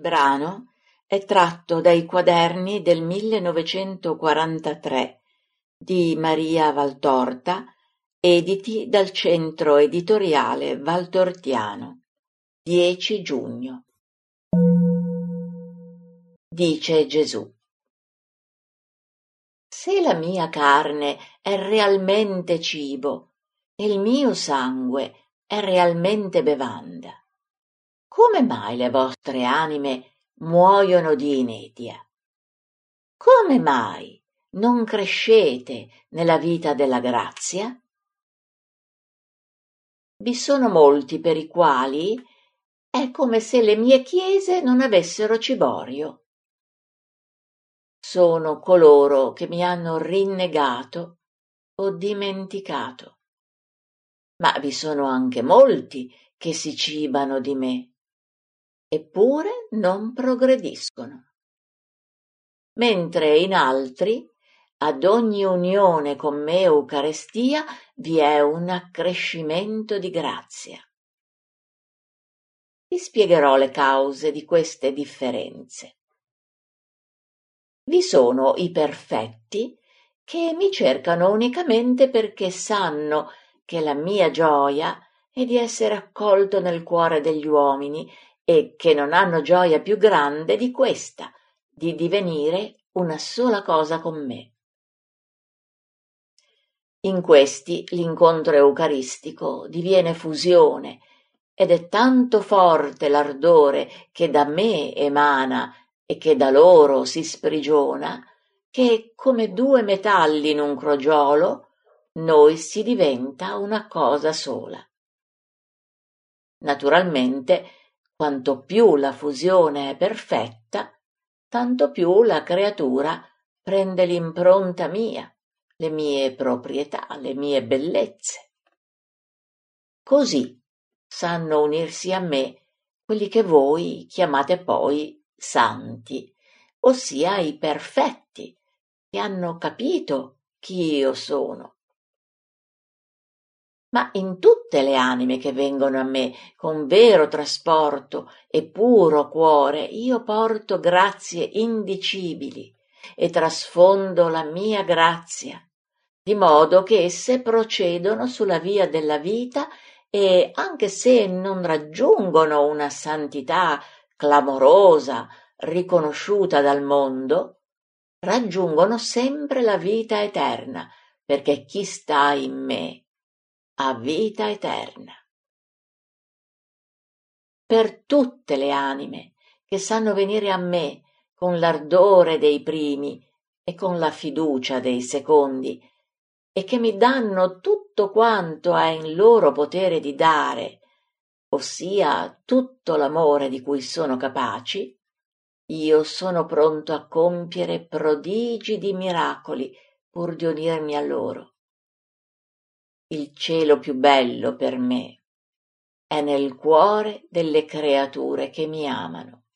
Brano è tratto dai quaderni del 1943 di Maria Valtorta, editi dal Centro Editoriale Valtortiano, 10 giugno. Dice Gesù: se la mia carne è realmente cibo e il mio sangue è realmente bevanda, come mai le vostre anime muoiono di inedia? Come mai non crescete nella vita della grazia? Vi sono molti per i quali è come se le mie chiese non avessero ciborio. Sono coloro che mi hanno rinnegato o dimenticato. Ma vi sono anche molti che si cibano di me, eppure non progrediscono. Mentre in altri, ad ogni unione con me Eucaristia, vi è un accrescimento di grazia. Vi spiegherò le cause di queste differenze. Vi sono i perfetti che mi cercano unicamente perché sanno che la mia gioia è di essere accolto nel cuore degli uomini e che non hanno gioia più grande di questa, di divenire una sola cosa con me. In questi l'incontro eucaristico diviene fusione ed è tanto forte l'ardore che da me emana e che da loro si sprigiona, che come due metalli in un crogiolo noi si diventa una cosa sola. Naturalmente, quanto più la fusione è perfetta, tanto più la creatura prende l'impronta mia, le mie proprietà, le mie bellezze. Così sanno unirsi a me quelli che voi chiamate poi santi, ossia i perfetti, che hanno capito chi io sono. Ma in tutte le anime che vengono a me con vero trasporto e puro cuore io porto grazie indicibili e trasfondo la mia grazia, di modo che esse procedono sulla via della vita e, anche se non raggiungono una santità clamorosa riconosciuta dal mondo, raggiungono sempre la vita eterna, perché chi sta in me ha vita eterna. Per tutte le anime che sanno venire a me con l'ardore dei primi e con la fiducia dei secondi, e che mi danno tutto quanto è in loro potere di dare, ossia tutto l'amore di cui sono capaci, io sono pronto a compiere prodigi di miracoli pur di unirmi a loro. Il cielo più bello per me è nel cuore delle creature che mi amano.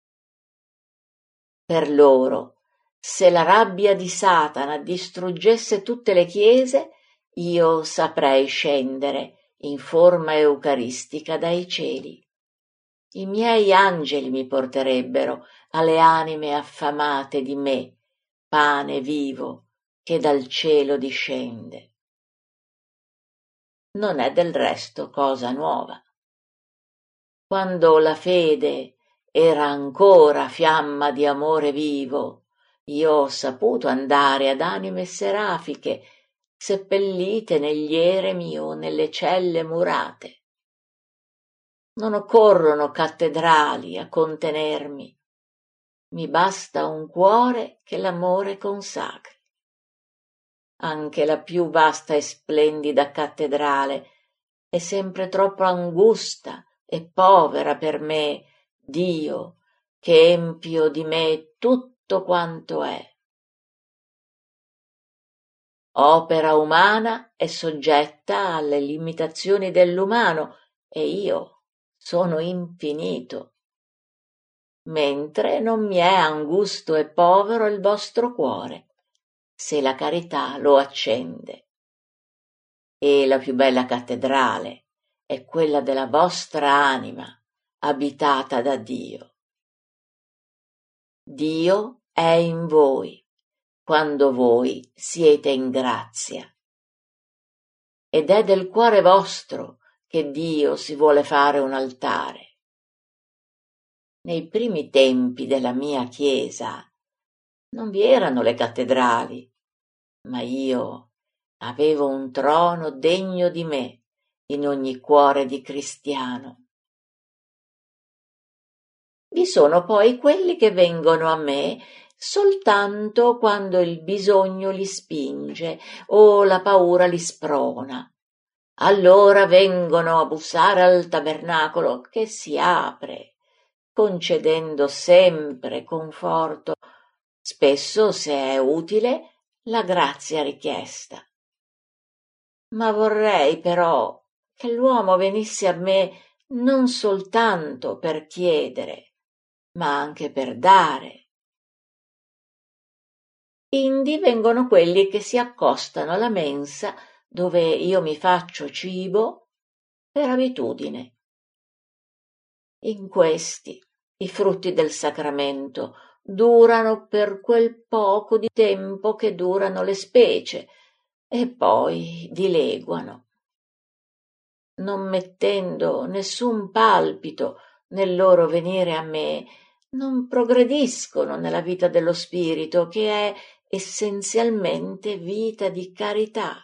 Per loro, se la rabbia di Satana distruggesse tutte le chiese, io saprei scendere in forma eucaristica dai cieli. I miei angeli mi porterebbero alle anime affamate di me, pane vivo che dal cielo discende. Non è del resto cosa nuova. Quando la fede era ancora fiamma di amore vivo, io ho saputo andare ad anime serafiche, seppellite negli eremi o nelle celle murate. Non occorrono cattedrali a contenermi, mi basta un cuore che l'amore consacri. Anche la più vasta e splendida cattedrale è sempre troppo angusta e povera per me, Dio, che empio di me tutto quanto è. Opera umana è soggetta alle limitazioni dell'umano e io sono infinito, mentre non mi è angusto e povero il vostro cuore, se la carità lo accende. E la più bella cattedrale è quella della vostra anima, abitata da Dio. Dio è in voi, quando voi siete in grazia. Ed è del cuore vostro che Dio si vuole fare un altare. Nei primi tempi della mia Chiesa non vi erano le cattedrali, ma io avevo un trono degno di me in ogni cuore di cristiano. Vi sono poi quelli che vengono a me soltanto quando il bisogno li spinge o la paura li sprona. Allora vengono a bussare al tabernacolo che si apre, concedendo sempre conforto, spesso, se è utile, la grazia richiesta. Ma vorrei però che l'uomo venisse a me non soltanto per chiedere, ma anche per dare. Indi vengono quelli che si accostano alla mensa dove io mi faccio cibo per abitudine. In questi i frutti del sacramento durano per quel poco di tempo che durano le specie e poi dileguano, non mettendo nessun palpito nel loro venire a me, non progrediscono nella vita dello spirito, che è essenzialmente vita di carità.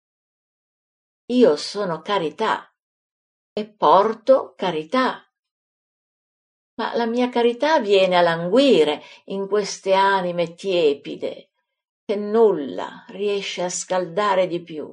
Io sono carità e porto carità, ma la mia carità viene a languire in queste anime tiepide, che nulla riesce a scaldare di più.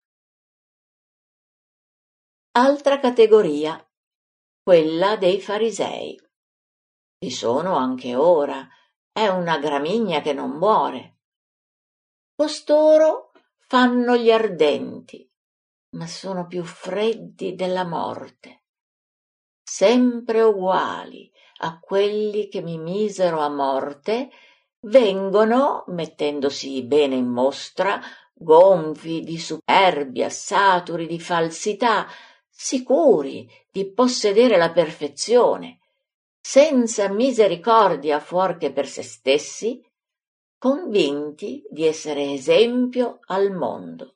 Altra categoria, quella dei farisei. Vi sono anche ora, è una gramigna che non muore. Costoro fanno gli ardenti, ma sono più freddi della morte, sempre uguali a quelli che mi misero a morte, vengono, mettendosi bene in mostra, gonfi di superbia, saturi di falsità, sicuri di possedere la perfezione, senza misericordia fuor che per se stessi, convinti di essere esempio al mondo.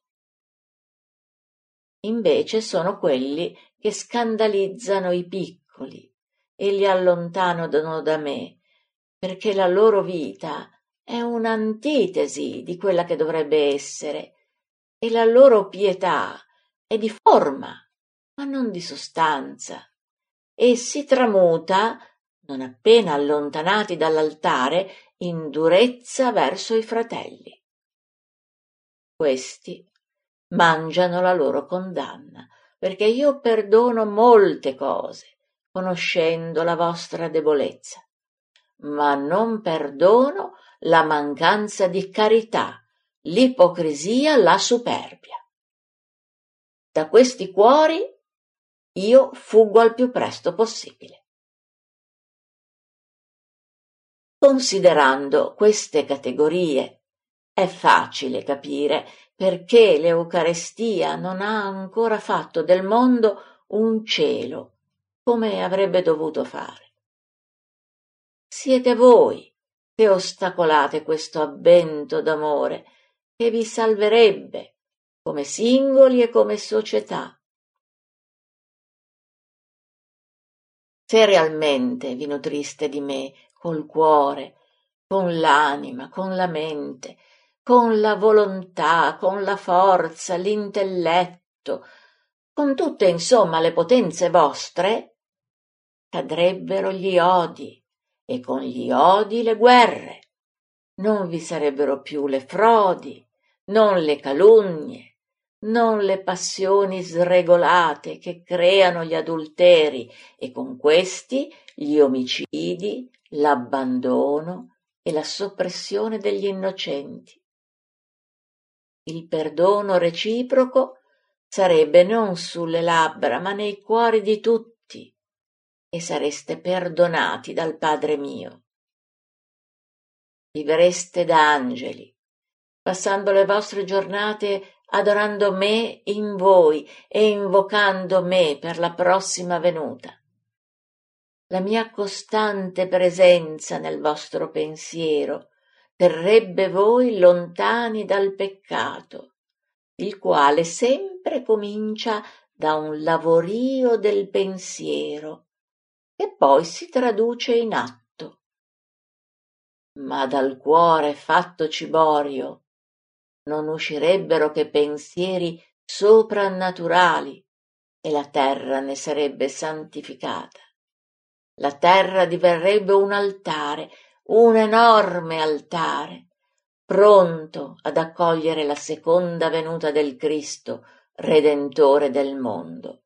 Invece sono quelli che scandalizzano i piccoli e li allontanano da me, perché la loro vita è un'antitesi di quella che dovrebbe essere, e la loro pietà è di forma, ma non di sostanza, e si tramuta, non appena allontanati dall'altare, in durezza verso i fratelli. Questi mangiano la loro condanna, perché io perdono molte cose, conoscendo la vostra debolezza, ma non perdono la mancanza di carità, l'ipocrisia, la superbia. Da questi cuori io fuggo al più presto possibile. Considerando queste categorie, è facile capire perché l'Eucarestia non ha ancora fatto del mondo un cielo, come avrebbe dovuto fare. Siete voi che ostacolate questo avvento d'amore che vi salverebbe come singoli e come società. Se realmente vi nutriste di me col cuore, con l'anima, con la mente, con la volontà, con la forza, l'intelletto, con tutte insomma le potenze vostre, cadrebbero gli odi e con gli odi le guerre, non vi sarebbero più le frodi, non le calunnie, non le passioni sregolate che creano gli adulteri e con questi gli omicidi, l'abbandono e la soppressione degli innocenti. Il perdono reciproco sarebbe non sulle labbra, ma nei cuori di tutti, e sareste perdonati dal Padre mio. Vivreste da angeli, passando le vostre giornate adorando me in voi e invocando me per la prossima venuta. La mia costante presenza nel vostro pensiero terrebbe voi lontani dal peccato, il quale sempre comincia da un lavorio del pensiero e poi si traduce in atto. Ma dal cuore fatto ciborio non uscirebbero che pensieri soprannaturali e la terra ne sarebbe santificata. La terra diverrebbe un altare, un enorme altare, pronto ad accogliere la seconda venuta del Cristo, Redentore del mondo.